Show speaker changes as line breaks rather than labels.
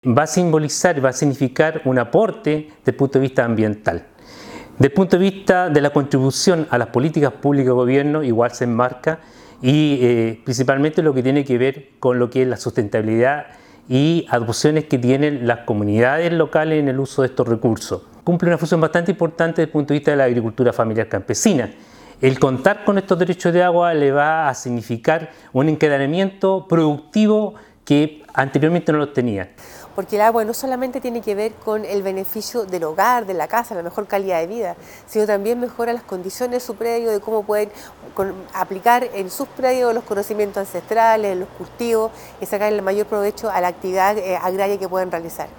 Va a simbolizar, va a significar un aporte desde el punto de vista ambiental. Desde el punto de vista de la contribución a las políticas públicas de gobierno, igual se enmarca y principalmente lo que tiene que ver con lo que es la sustentabilidad y adopciones que tienen las comunidades locales en el uso de estos recursos. Cumple una función bastante importante desde el punto de vista de la agricultura familiar campesina. El contar con estos derechos de agua le va a significar un encadenamiento productivo que anteriormente no lo tenía.
Porque el agua no solamente tiene que ver con el beneficio del hogar, de la casa, la mejor calidad de vida, sino también mejora las condiciones de su predio, de cómo pueden aplicar en sus predios los conocimientos ancestrales, los cultivos y sacar el mayor provecho a la actividad agraria que pueden realizar.